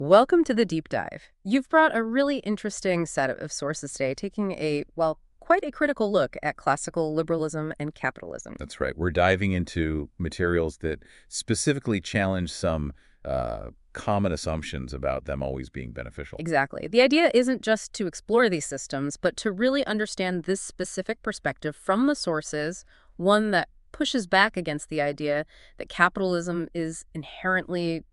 Welcome to the deep dive. You've brought a really interesting set of sources today, taking quite a critical look at classical liberalism and capitalism. That's right. We're diving into materials that specifically challenge some common assumptions about them always being beneficial. Exactly. The idea isn't just to explore these systems, but to really understand this specific perspective from the sources, one that pushes back against the idea that capitalism is inherently,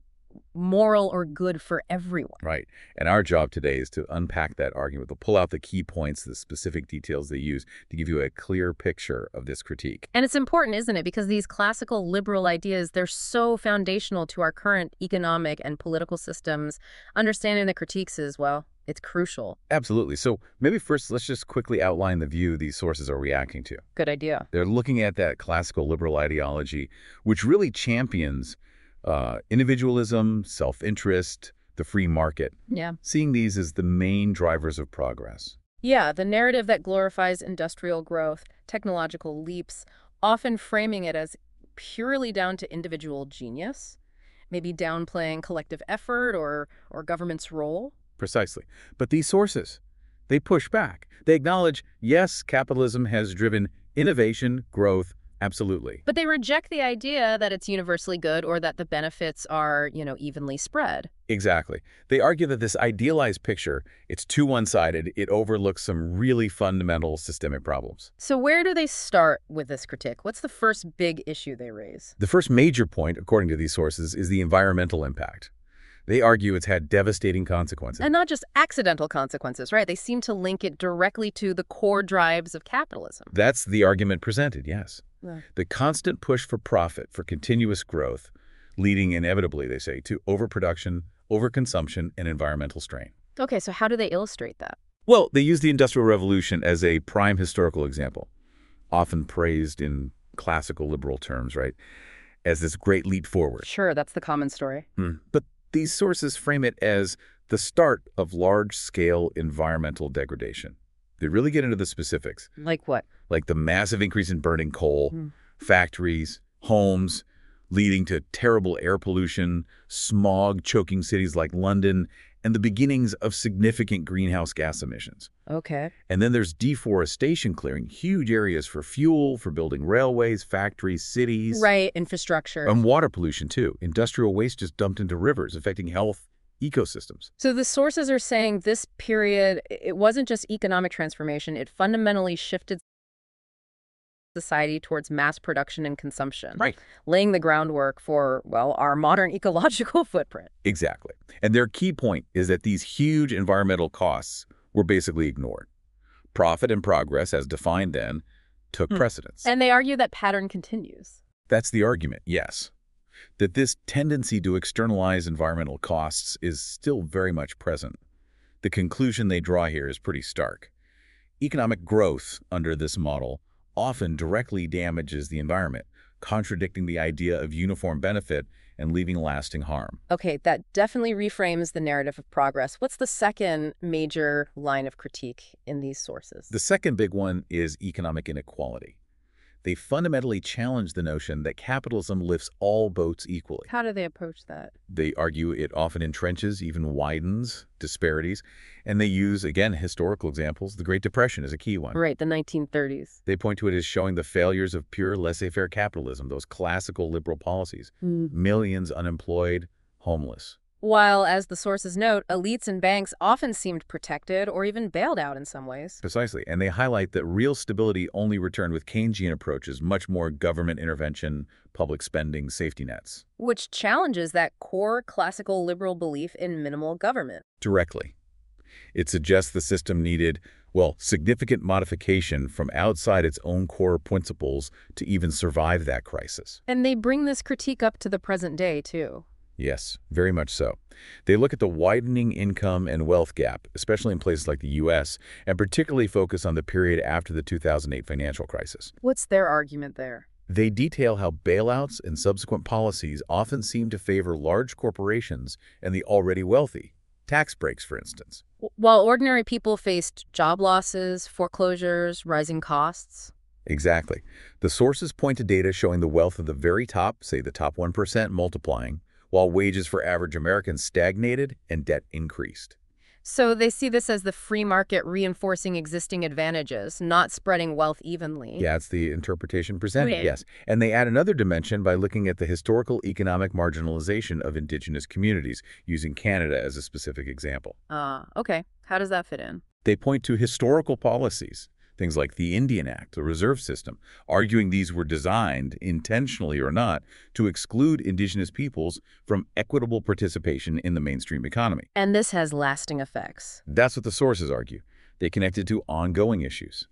moral or good for everyone. Right. And our job today is to unpack that argument. We'll pull out the key points, the specific details they use to give you a clear picture of this critique. And it's important, isn't it? Because these classical liberal ideas, they're so foundational to our current economic and political systems. Understanding the critiques is, well, it's crucial. Absolutely. So maybe first, let's just quickly outline the view these sources are reacting to. Good idea. They're looking at that classical liberal ideology, which really champions individualism, self-interest, the free market, Yeah. seeing these as the main drivers of progress. Yeah, the narrative that glorifies industrial growth, technological leaps, often framing it as purely down to individual genius, maybe downplaying collective effort or government's role. Precisely. But these sources, they push back. They acknowledge, yes, capitalism has driven innovation, growth, absolutely. But they reject the idea that it's universally good or that the benefits are, evenly spread. Exactly. They argue that this idealized picture, it's too one-sided, it overlooks some really fundamental systemic problems. So where do they start with this critique? What's the first big issue they raise? The first major point, according to these sources, is the environmental impact. They argue it's had devastating consequences. And not just accidental consequences, right? They seem to link it directly to the core drives of capitalism. That's the argument presented, yes. Yeah. The constant push for profit, for continuous growth, leading inevitably, they say, to overproduction, overconsumption, and environmental strain. Okay, so how do they illustrate that? Well, they use the Industrial Revolution as a prime historical example, often praised in classical liberal terms, right, as this great leap forward. Sure, that's the common story. But these sources frame it as the start of large-scale environmental degradation. They really get into the specifics, Like what? like the massive increase in burning coal, factories, homes, leading to terrible air pollution, smog choking cities like London, and the beginnings of significant greenhouse gas emissions. Okay. And then there's deforestation, clearing huge areas for fuel, for building railways, factories, cities. Right, infrastructure. And water pollution, too. Industrial waste just dumped into rivers, affecting health, ecosystems. So the sources are saying this period, it wasn't just economic transformation, it fundamentally shifted society towards mass production and consumption. Right. Laying the groundwork for, well, our modern ecological footprint. Exactly. And their key point is that these huge environmental costs were basically ignored. Profit and progress, as defined then, took precedence. And they argue that pattern continues. That's the argument, yes. That this tendency to externalize environmental costs is still very much present. The conclusion they draw here is pretty stark. Economic growth under this model often directly damages the environment, contradicting the idea of uniform benefit and leaving lasting harm. Okay, that definitely reframes the narrative of progress. What's the second major line of critique in these sources? The second big one is economic inequality. They fundamentally challenge the notion that capitalism lifts all boats equally. How do they approach that? They argue it often entrenches, even widens disparities, and they use, again, historical examples. The Great Depression is a key one. Right, the 1930s. They point to it as showing the failures of pure laissez-faire capitalism, those classical liberal policies. Millions unemployed, homeless. While, as the sources note, elites and banks often seemed protected or even bailed out in some ways. Precisely. And they highlight that real stability only returned with Keynesian approaches, much more government intervention, public spending, safety nets. Which challenges that core classical liberal belief in minimal government. Directly. It suggests the system needed, well, significant modification from outside its own core principles to even survive that crisis. And they bring this critique up to the present day, too. Yes, very much so. They look at the widening income and wealth gap, especially in places like the U.S., and particularly focus on the period after the 2008 financial crisis. What's their argument there? They detail how bailouts and subsequent policies often seem to favor large corporations and the already wealthy. Tax breaks, for instance. While ordinary people faced job losses, foreclosures, rising costs. Exactly. The sources point to data showing the wealth of the very top, say the top 1%, multiplying, while wages for average Americans stagnated and debt increased. So they see this as the free market reinforcing existing advantages, not spreading wealth evenly. Yeah, it's the interpretation presented, Right. yes. And they add another dimension by looking at the historical economic marginalization of indigenous communities, using Canada as a specific example. Okay. How does that fit in? They point to historical policies, things like the Indian Act, the reserve system, arguing these were designed, intentionally or not, to exclude indigenous peoples from equitable participation in the mainstream economy. And this has lasting effects. That's what the sources argue. They connect it to ongoing issues: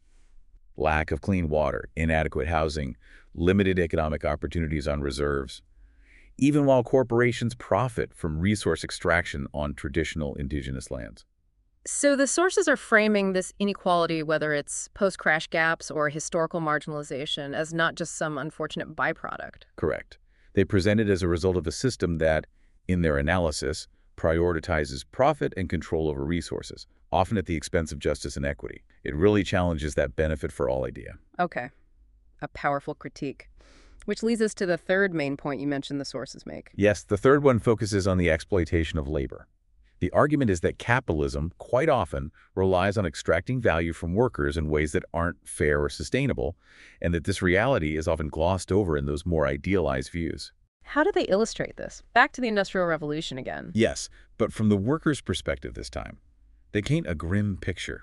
lack of clean water, inadequate housing, limited economic opportunities on reserves, even while corporations profit from resource extraction on traditional indigenous lands. So the sources are framing this inequality, whether it's post-crash gaps or historical marginalization, as not just some unfortunate byproduct. Correct. They present it as a result of a system that, in their analysis, prioritizes profit and control over resources, often at the expense of justice and equity. It really challenges that benefit for all idea. Okay. A powerful critique. Which leads us to the third main point you mentioned the sources make. Yes, the third one focuses on the exploitation of labor. The argument is that capitalism, quite often, relies on extracting value from workers in ways that aren't fair or sustainable, and that this reality is often glossed over in those more idealized views. How do they illustrate this? Back to the Industrial Revolution again. Yes, but from the workers' perspective this time. They paint a grim picture.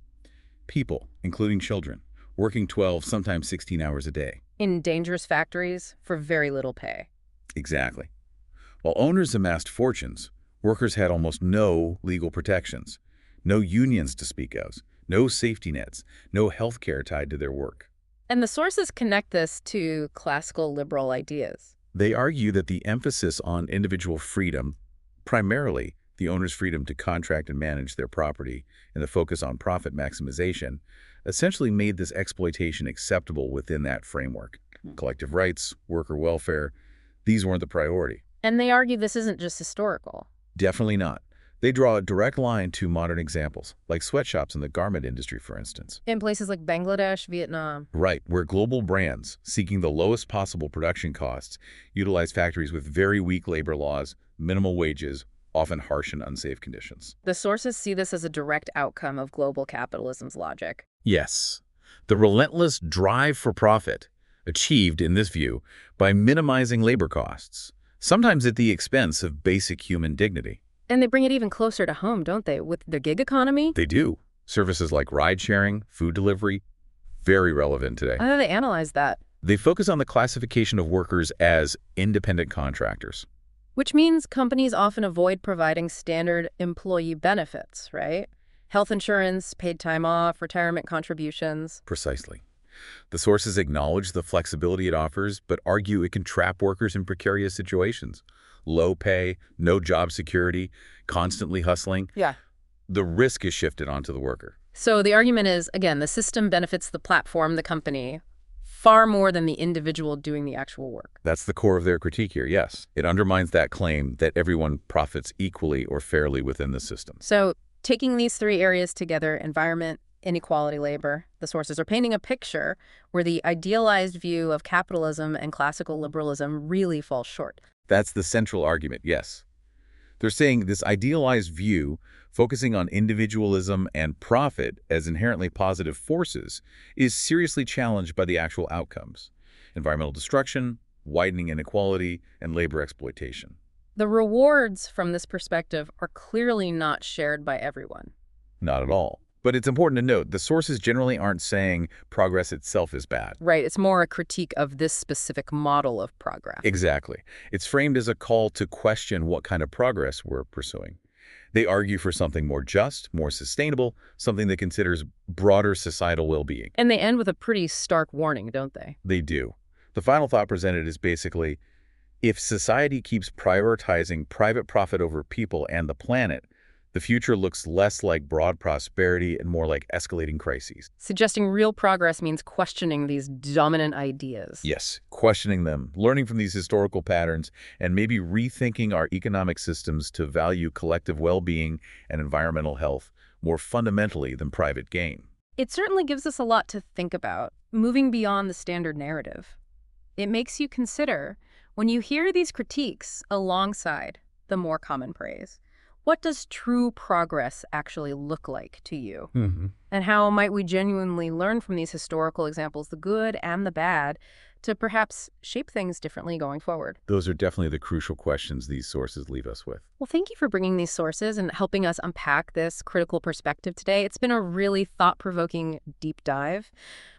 People, including children, working 12, sometimes 16 hours a day. In dangerous factories for very little pay. Exactly. While owners amassed fortunes, workers had almost no legal protections, no unions to speak of, no safety nets, no health care tied to their work. And the sources connect this to classical liberal ideas. They argue that the emphasis on individual freedom, primarily the owner's freedom to contract and manage their property, and the focus on profit maximization, essentially made this exploitation acceptable within that framework. Collective rights, worker welfare, these weren't the priority. And they argue this isn't just historical. Definitely not. They draw a direct line to modern examples, like sweatshops in the garment industry, for instance. In places like Bangladesh, Vietnam. Right, where global brands, seeking the lowest possible production costs, utilize factories with very weak labor laws, minimal wages, often harsh and unsafe conditions. The sources see this as a direct outcome of global capitalism's logic. Yes, the relentless drive for profit, achieved, in this view, by minimizing labor costs, sometimes at the expense of basic human dignity. And they bring it even closer to home, don't they, with the gig economy? They do. Services like ride-sharing, food delivery, very relevant today. How do they analyze that? They focus on the classification of workers as independent contractors. Which means companies often avoid providing standard employee benefits, right? Health insurance, paid time off, retirement contributions. Precisely. The sources acknowledge the flexibility it offers, but argue it can trap workers in precarious situations. Low pay, no job security, constantly hustling. Yeah. The risk is shifted onto the worker. So the argument is, again, the system benefits the platform, the company, far more than the individual doing the actual work. That's the core of their critique here, yes. It undermines that claim that everyone profits equally or fairly within the system. So taking these three areas together, environment, inequality, labor, the sources are painting a picture where the idealized view of capitalism and classical liberalism really falls short. That's the central argument, yes. They're saying this idealized view, focusing on individualism and profit as inherently positive forces, is seriously challenged by the actual outcomes: environmental destruction, widening inequality, and labor exploitation. The rewards from this perspective are clearly not shared by everyone. Not at all. But it's important to note, the sources generally aren't saying progress itself is bad. Right, it's more a critique of this specific model of progress. Exactly. It's framed as a call to question what kind of progress we're pursuing. They argue for something more just, more sustainable, something that considers broader societal well-being. And they end with a pretty stark warning, don't they? They do. The final thought presented is basically, if society keeps prioritizing private profit over people and the planet, the future looks less like broad prosperity and more like escalating crises. Suggesting real progress means questioning these dominant ideas. Yes, questioning them, learning from these historical patterns, and maybe rethinking our economic systems to value collective well-being and environmental health more fundamentally than private gain. It certainly gives us a lot to think about, moving beyond the standard narrative. It makes you consider When you hear these critiques alongside the more common praise, what does true progress actually look like to you? Hmm. And how might we genuinely learn from these historical examples, the good and the bad, to perhaps shape things differently going forward? Those are definitely the crucial questions these sources leave us with. Well, thank you for bringing these sources and helping us unpack this critical perspective today. It's been a really thought-provoking deep dive.